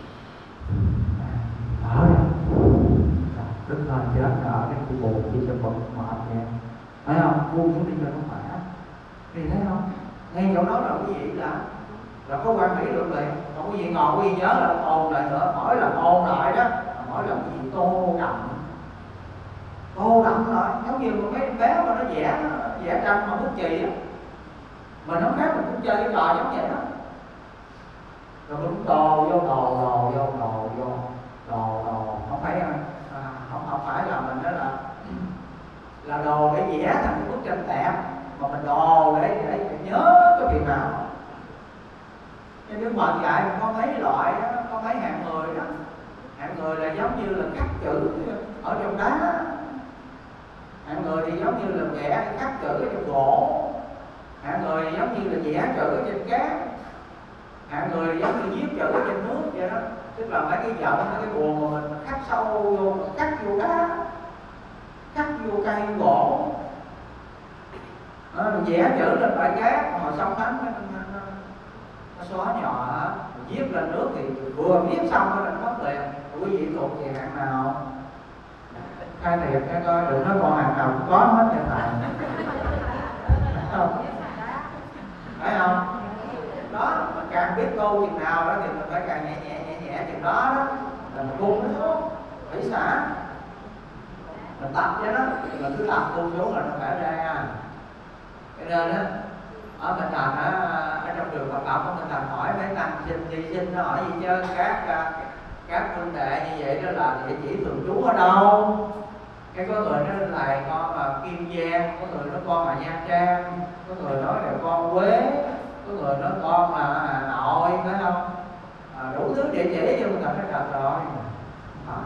thở ra, tức là chết ở cái khu buồn chỉ cho bực mệt vậy, thấy không? Buông xuống đi cho nó khỏe. Thì thấy không? Ngay chỗ đó là quý vị là là có quan hệ được liền. Còn quý vị ngồi quý vị nhớ là ôn lại nữa, mỗi lần ôn lại đó, mỗi lần quý vị tô đậm, tô đậm lại, giống như một mấy bé mà nó vẽ nó vẽ tranh mà bút chì á, mình không khác mình cũng chơi cái trò giống vậy đó. Rồi mình cũng đồ vô đồ đồ vô đồ vô đồ đồ, không phải à, không không phải là mình đó là là đồ để vẽ thành cái bức tranh đẹp, mà mình đồ để để nhớ cái việc nào. Cho nên Phật dạy có mấy loại đó, có mấy hạng người đó. Hạng người là giống như là khắc chữ ở trong đá, hạng người thì giống như là vẽ khắc chữ ở trong gỗ, hạng người thì giống như là vẽ chữ ở trên cát, hạng người thì giống như viết chữ ở trên nước vậy đó. Tức là mấy cái giận, mấy cái buồn mà mình khắc sâu vô, khắc vô đá, khắc vô cây gỗ, à, mình vẽ chữ lên bãi cát, mà xong thánh nó, nó, nó, nó xóa nhỏ, viết lên nước thì vừa viết xong nó mất liền. Quý vị thuộc về hạng nào? Khai thiệt cái coi, đừng nói con hạng nào cũng có hết trên này. Không? Phải không? Đó, mình càng biết tu chừng nào đó thì mình phải càng nhẹ nhẹ nhẹ nhẹ chừng đó đó, là mình buông nó xuống, phải xả. Mình tập cho nó, mình cứ tập buông xuống là nó phải ra. Cho nên á, ở Minh Thành á, ở trong trường Phật học, Minh Thành hỏi mấy tăng sinh đi sinh nó hỏi gì chứ các các huynh đệ như vậy đó là địa chỉ thường trú ở đâu? Cái có người nói là con là Kiên Giang, có người nói con là Nha Trang, có người nói là con Quế, có người nói con là Hà Nội, phải không? À, đủ thứ địa chỉ cho Minh Thành nó trật rồi. Không phải,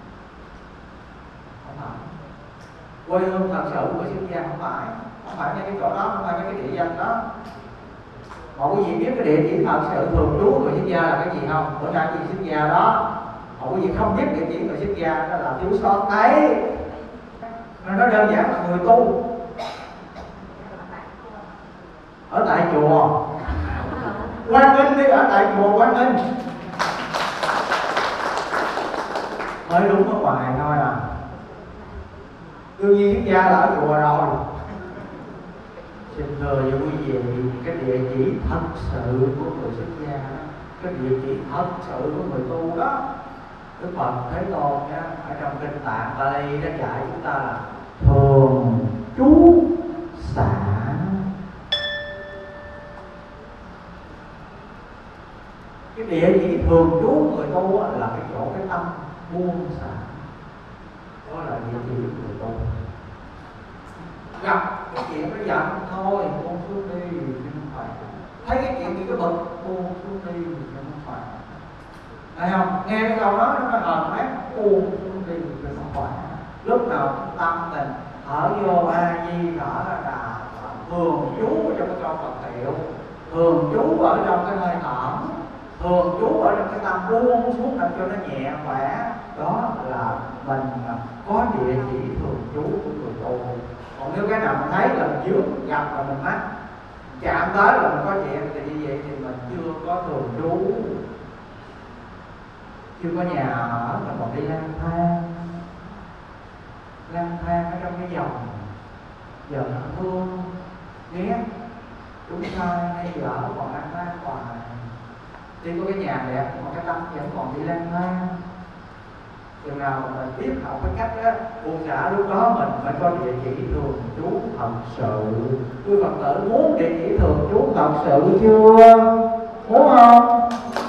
không phải. Quê hương thật sự của sinh gia không phải, không phải ngay cái chỗ đó, không phải mấy cái địa danh đó. Mà quý vị biết cái địa chỉ thật sự thường trú của sinh gia là cái gì không? Bữa nay gì sinh gia đó, mà quý vị không biết địa chỉ của sinh gia đó là thiếu sót đấy. Nó đơn giản là người tu ở tại chùa Quang Minh, đi ở tại chùa Quang Minh mới đúng ở ngoài thôi à. Đương nhiên xuất gia là ở chùa rồi. Xin thưa với quý vị, cái địa chỉ thật sự của người xuất gia, cái địa chỉ thật sự của người tu đó, Đức Phật Thế Tôn nhá, ở trong kinh Tạng Bali đã dạy chúng ta là thường trú xả. Cái địa chỉ thường trú người tu là cái chỗ cái tâm buông xả, đó là địa chỉ của người tu. Gặp cái chuyện nó giận thôi buông xuống đi, không phải. Thấy cái chuyện gì cái bực buông xuống đi, không phải. Thấy không? Nghe cái câu đó nó hờn mát, buông xuống đi, không phải. Lúc nào cũng tâm tình thở vô a di, thở ra đà, thường trú ở trong cái câu Phật hiệu, thường trú ở trong cái hơi thở, thường trú ở trong cái tâm buông xuống làm cho nó nhẹ khỏe. Đó là mình có địa chỉ thường trú của người tu. Còn nếu cái nào mình thấy là mình dướng, gặp là mình mắc, chạm tới là mình có chuyện, thì như vậy thì mình chưa có thường trú, chưa có nhà ở, mình còn đi lang thang, lang thang ở trong cái dòng giờ thương ghét chúng ta hay vợ còn lang thang hoài. Tuy có cái nhà đẹp mà cái tâm vẫn còn đi lang thang. chừng nào mà mình biết học cái cách đó buông xả, lúc đó mình phải có địa chỉ thường trú thật sự. Quý Phật tử muốn địa chỉ thường trú thật sự chưa? Muốn không?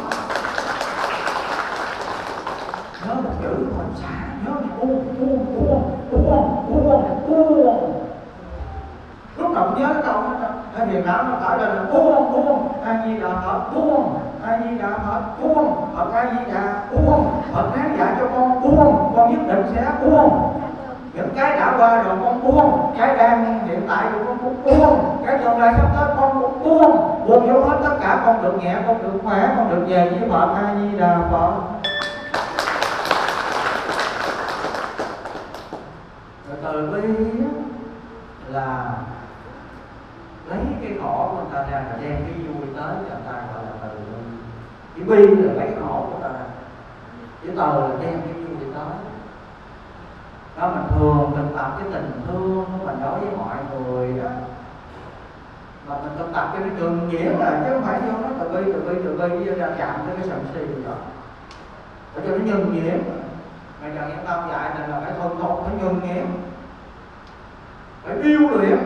Nhớ một chữ thôi, xả, nhớ buông buông buông buông buông buông. Lúc nào cũng nhớ cái câu đó, hay hiền não nó phải là buông buông, A Di Đà Phật buông, A Di Đà Phật buông, Phật A Di Đà buông, Phật đáng dạy cho con buông, con nhất định sẽ buông. Những cái đã qua rồi con buông, cái đang hiện tại rồi con cũng buông, cái tương lai sắp tới con cũng buông, buông vô hết tất cả. Con được nhẹ, con được khỏe, con được về với Phật A Di Đà Phật. Rồi từ bi là lấy cái khổ của người ta ra là đem cái vui tới cho người ta, gọi là từ bi. Cái bi là lấy cái khổ của người ta ra, cái từ là đem cái vui tới. Đó, mình thường thực tập cái tình thương của mình đối với mọi người đó, mà mình thực tập cho nó trường nghĩa là chứ không phải vô nó từ bi từ bi từ bi vô ra chạm tới cái sầm xì rồi, để cho nó nhân nghĩa. Mà Trần Nhân Tông dạy này là phải thuần thục, phải nhân nghĩa, phải điêu luyện.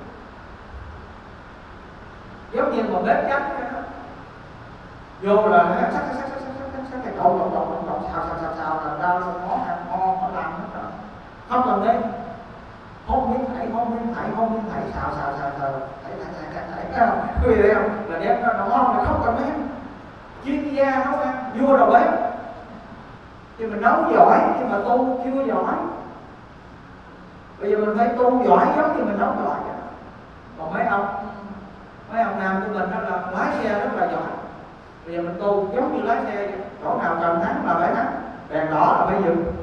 Giống như một bếp chắc đó, vô là sắc sắc sắc sắc sắc sắc sắc cái trộn trộn trộn trộn xào xào xào xào là ra món ăn ngon, nó làm hết rồi. Không cần đi, hôn miếng thảy, hôn miếng thảy, hôn miếng thảy, xào xào xào xào, thảy thảy thảy thảy thảy, thấy không? Quý vị thấy không? Là đem nó ngon là không cần bếp. Chuyên gia nấu ăn, vua đầu bếp. Thì mình nấu giỏi nhưng mà tu chưa giỏi. Bây giờ mình phải tu giỏi giống như mình nấu giỏi. Còn mấy ông mấy ông nam của mình đó là lái xe rất là giỏi. Bây giờ mình tu giống như lái xe, chỗ nào cần thắng là phải thắng, đèn đỏ là phải dừng.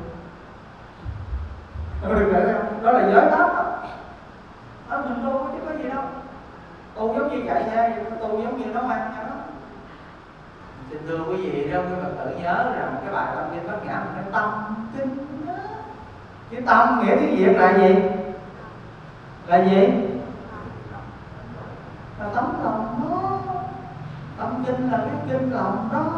Đó là giới pháp đó. Đó, mình tu chứ có gì đâu. Tu giống như chạy xe, tu giống như nấu ăn cho nó. Xin thưa quý vị đó, quý Phật tử nhớ rằng cái bài tâm kinh Bát Nhã là cái tâm kinh đó. Cái tâm nghĩa tiếng Việt là gì? Là gì? Là tấm lòng đó. Tâm kinh là cái kinh lòng đó.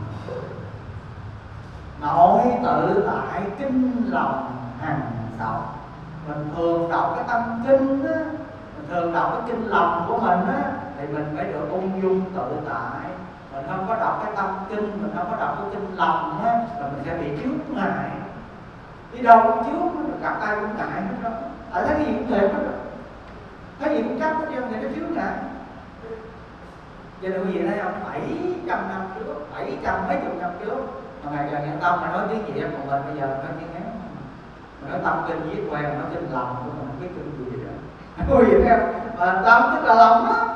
Nội tự tại kinh lòng hằng đọc. Mình thường đọc cái tâm kinh á, mình thường đọc cái kinh lòng của mình á, thì mình phải được ung dung tự tại. Mình không có đọc cái tâm kinh, mình không có đọc cái kinh lòng á, là mình sẽ bị chướng ngại. Đi đâu cũng chướng, gặp ai cũng ngại hết đó. Tại thấy cái gì cũng thiệt hết rồi, thấy gì cũng chắc hết trơn thì nó chướng ngại. Cho nên quý vị thấy không, bảy trăm năm trước, bảy trăm mấy chục năm trước mà Ngài Trần Nhân Tông mà nói tiếng Việt, còn mình bây giờ nói tiếng Hán. Mình nói tâm kinh viết quen, nói kinh lòng của mình không biết kinh gì đó. Quý vị thấy không? Mà tâm tức là lòng đó.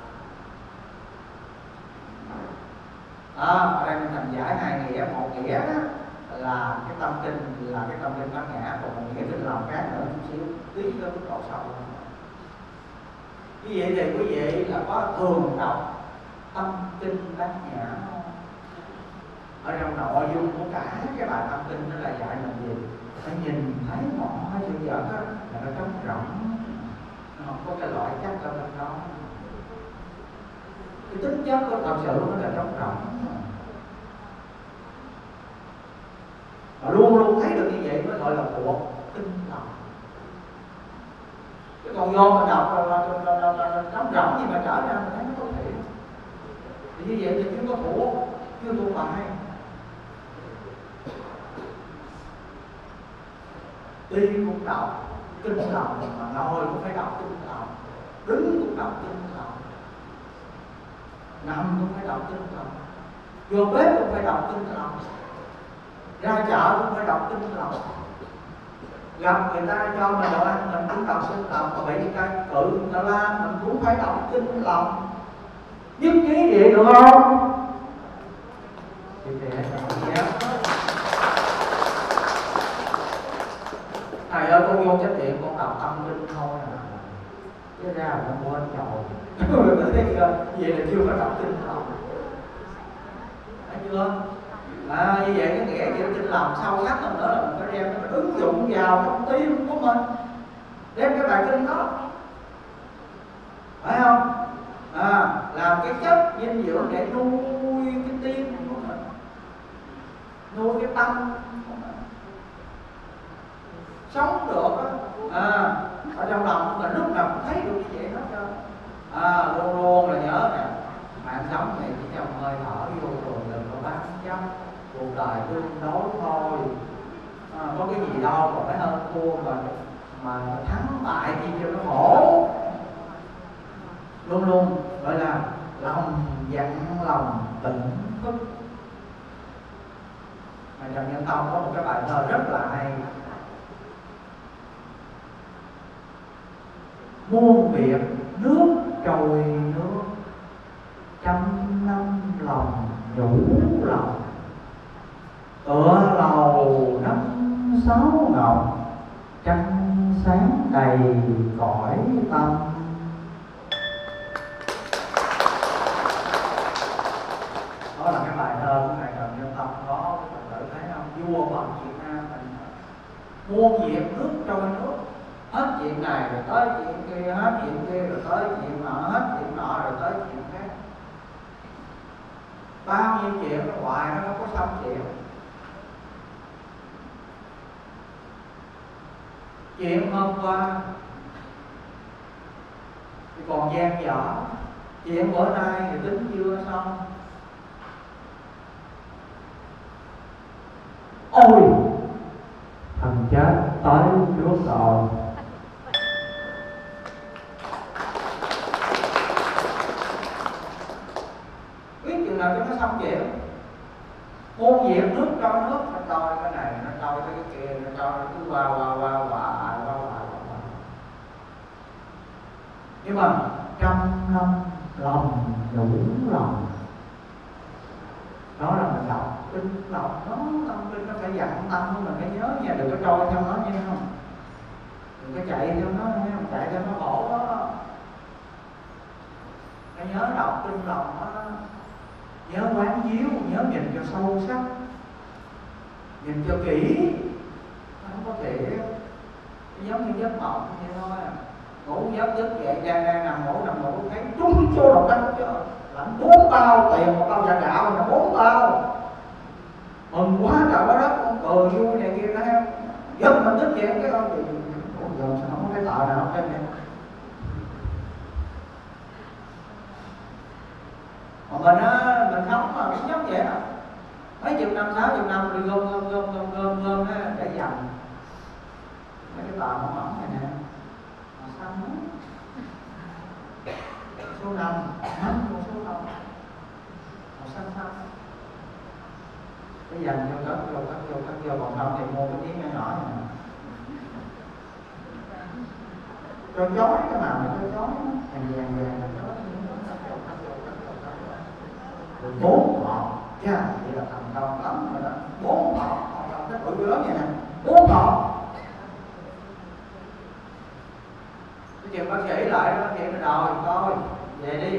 À, ở đây mình thành giải hai nghĩa, một nghĩa đó là cái tâm kinh là cái tâm kinh Bát Nhã, còn một nghĩa kinh lòng khác nữa chút xíu, tí tới mức độ sâu. Như vậy thì quý vị là có thường đọc tâm kinh Bát Nhã không? Ở trong nội dung của cả cái bài tâm kinh đó là dạy mình gì? Phải nhìn thấy mọi sự vật đó là nó trống rỗng, nó không có cái loại chắc ở bên đó. Cái tính chất của thật sự nó là trống rỗng, mà luôn luôn thấy được như vậy mới gọi là thuộc tinh lòng. Chứ còn vô mà đọc là, là, là, là, là, là trống rỗng gì mà trở ra mình thấy nó không thiện. Thì như vậy thì chưa có thuộc, chưa thuộc bài. Đi cũng đọc kinh lòng, mà ngồi cũng phải đọc kinh lòng, đứng cũng đọc kinh lòng, nằm cũng phải đọc kinh lòng, vô bếp cũng phải đọc kinh lòng, ra chợ cũng phải đọc kinh lòng, gặp người ta cho mình đồ ăn mình cũng đọc kinh lòng, mà bị người ta cự người ta la mình cũng phải đọc kinh lòng. Nhất trí vậy được không? Thì thì hãy đọc gì đó. Thầy ơi, con vô trách nhiệm con đọc tâm kinh thôi à, chứ ra là con quên rồi. Tôi thấy chưa? Vậy là chưa có đọc kinh lòng, thấy chưa? À, như vậy cái nghĩa kiểu kinh lòng sâu sắc hơn nữa là mình phải đem nó ứng dụng vào trong tim của mình, đem cái bài kinh đó, phải không? À, làm cái chất dinh dưỡng để nuôi cái tim của mình, nuôi cái tâm của mình. sống được á, à, ở trong lòng là lúc nào cũng thấy được như vậy hết trơn. À, luôn luôn là nhớ nè, mạng sống này chỉ trong hơi thở vô rồi đừng có bám chấp, cuộc đời tương đối thôi. À, có cái gì đâu mà phải hơn thua mà mà thắng bại chi cho nó khổ. Luôn luôn gọi là lòng dặn lòng tỉnh thức. Mà Trần Nhân Tông có một cái bài thơ rất là hay: muôn việc nước trôi nước, trăm năm lòng nhủ lòng, tựa lầu năm sáu ngọc, trăng sáng đầy cõi tâm. Đó là cái bài thơ của ngài Trần Nhân Tông có, các bạn tự thấy không? Vua Phật Việt Nam mình muôn việc nước trôi nước, hết chuyện này rồi tới chuyện kia, hết chuyện kia rồi tới chuyện nọ, hết chuyện nọ rồi tới chuyện khác. Bao nhiêu chuyện nó hoài nó không có xong chuyện. Chuyện hôm qua thì còn dang dở, chuyện bữa nay thì tính chưa xong. Ôi thằng chết tới nước rồi. Biết chừng nào cho nó xong chuyện. Muôn việc nước trôi nước, nó trôi cái này, nó trôi cái kia, nó trôi cứ qua qua qua qua qua qua qua. Nhưng mà trăm năm lòng nhủ lòng, đó là mình đọc kinh lòng nó tâm kinh, nó phải dặn tâm của mình phải nhớ nha, đừng có trôi theo nó nha, không đừng có chạy theo nó nha, không chạy theo nó khổ đó. Phải nhớ đọc kinh lòng đó, nhớ quán chiếu, nhớ nhìn cho sâu sắc, nhìn cho kỹ, không có thể giống như giấc mộng vậy thôi. Ngủ giấc giấc dậy đang đang nằm ngủ nằm ngủ thấy trúng số đầu đất chứ, lãnh bốn bao tiền, một bao giả gạo là bốn bao, mừng quá trời quá đất, con cười vui này kia đó. Giấc mình thức dậy cái ông gì, ủa giờ sao không có cái tờ nào trên này. Mà mình á, mình sống mà cũng giống vậy à. Mấy chục năm, sáu chục năm đi gom gom gom gom gom gom á để dành mấy cái tờ mỏng mỏng này nè, màu xanh đó, số năm, năm số năm, màu xanh xanh. Cái dành vô cất vô cất vô cất vô, còn không thì mua cái miếng nhỏ nhỏ này nè, cho chói cái màu này cho chói, vàng vàng vàng cho chói. Bốn họ, chứ vậy là thành công lắm rồi đó. Bốn họ, họ cái bự lớn vậy nè, bốn họ. Cái chuyện bác sĩ lại đó, chuyện rồi thôi, về đi,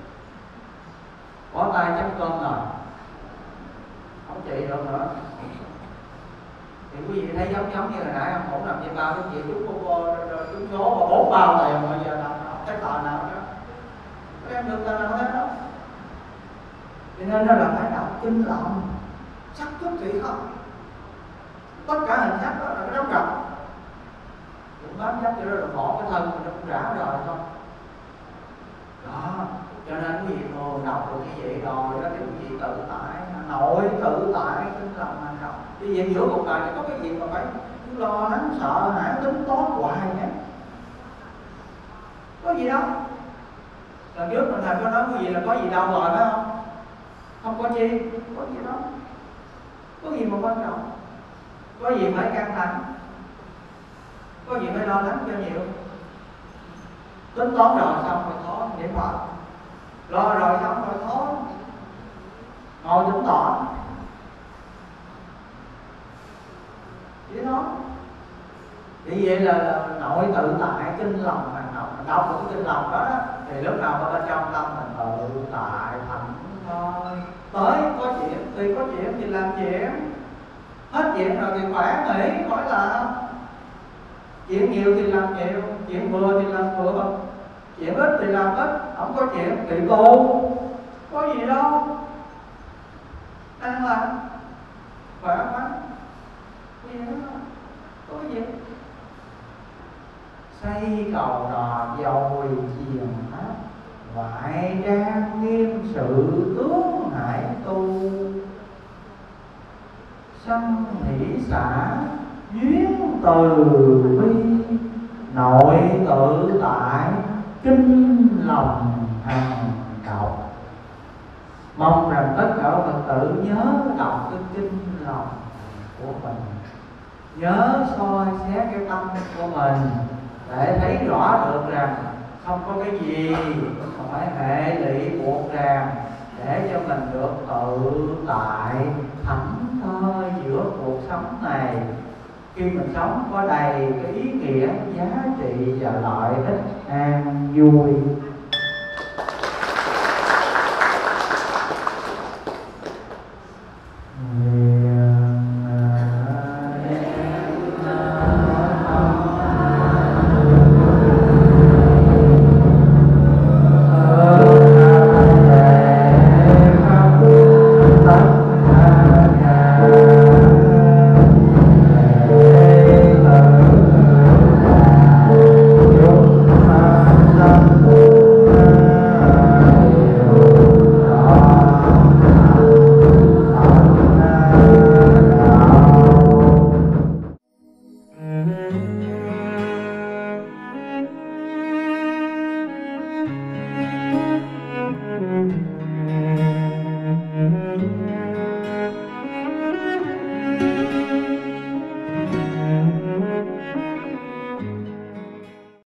bỏ tay chấm cơm rồi, không trị được nữa. Thì quý vị thấy giống giống như hồi nãy ông ổn làm gì bao cái chuyện trúng cô trúng số và bốn bao tiền mà giờ làm cái tờ nào đó, các em được tờ nào hết đó. Cho nên nó là phải đọc kinh lòng, sắc thức kỹ không? Tất cả hình sắc đó là cái đóng gặp. Đừng bám chấp cho nó là bỏ cái thân mình nó cũng rã rồi thôi. Đó, cho nên quý vị thường đọc được như vậy rồi đó thì quý vị tự tại, nội tự tại kinh lòng mà đọc. Vì vậy giữa cuộc đời nó có cái gì mà phải lo lắng sợ hãi tính toán hoài nhé. Có gì đâu. Lần trước mình thầy có nói quý vị là có gì đâu rồi phải không? Không có chi, có gì đâu. Có gì mà quan trọng, có gì phải căng thẳng, có gì phải lo lắng cho nhiều. Tính toán rồi xong rồi khó để mở, lo rồi xong rồi khó ngồi tính toán chỉ đó. Vì vậy là, là nội tự tại kinh lòng mà đọc, mình đọc được cái kinh lòng đó, đó thì lúc nào mà bên trong tâm mình tự tại thành thôi. Tới có chuyện thì có chuyện thì làm chuyện, hết chuyện rồi thì khỏe nghỉ khỏi làm. Chuyện nhiều thì làm nhiều, chuyện vừa thì làm vừa, chuyện ít thì làm ít, không có chuyện thì tu, có gì đâu, an lành khỏe khoắn. có gì. Xây cầu đò dồi chiền hát, ngoại trang nghiêm sự tướng hải tu. Sanh hỷ xả duyên từ bi, nội tự tại kinh lòng hàng đọc. Mong rằng tất cả Phật tử nhớ đọc cái kinh lòng của mình, nhớ soi xét cái tâm của mình để thấy rõ được rằng không có cái gì không phải hệ lụy buộc ràng, để cho mình được tự tại thảnh thơi giữa cuộc sống này. Khi mình sống có đầy cái ý nghĩa, giá trị và lợi ích an vui.